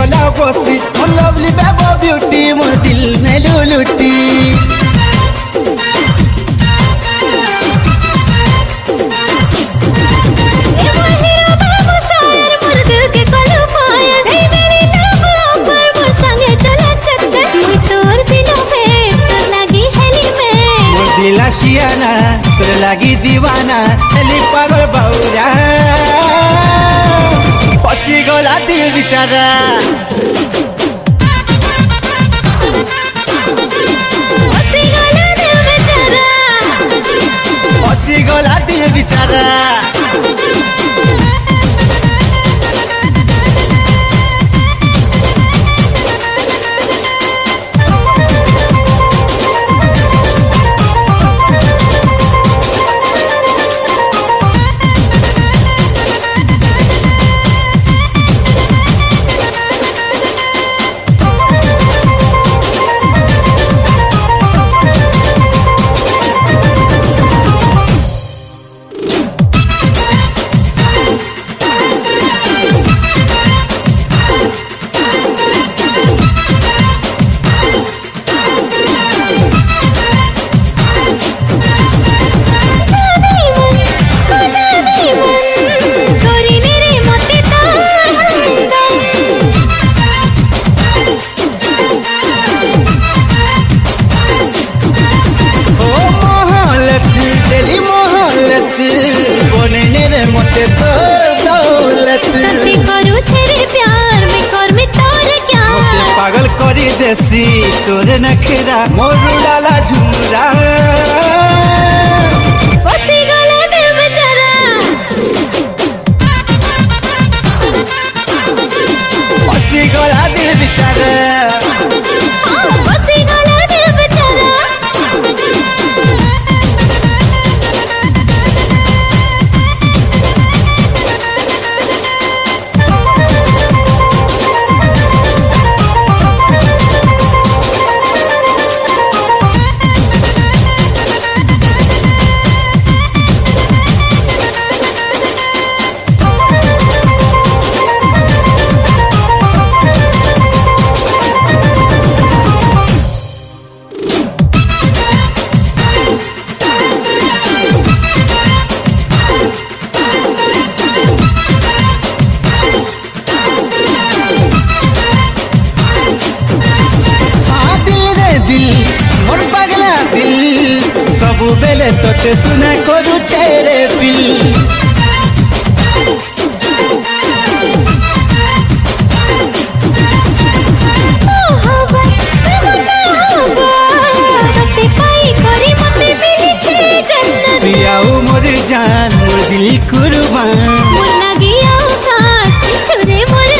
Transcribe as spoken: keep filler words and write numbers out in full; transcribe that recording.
गला बसी मोर लवली बेबो ब्यूटी मोर दिल में लुलुटी शियाना तोर लागी दीवाना हेली पागल बौरा फसी गला दिल बिचारा फसी गला दिल बिचारा फसी गला दिल बिचारा मोटे तो दौलत करू छेरे प्यार में कर में तार क्या मोटे पागल करी देसी तोरे नखरा मोर डाला झुमरा फसी गला दिल बेचारा फसी गला दिल बेचारा फसी गला दिल बेचारा सबु बेले तोते सुना करू छेरे फिल पियाऊ मोर जान मोर दिल कुर्बान मोर लागी आकाश छोरे मोर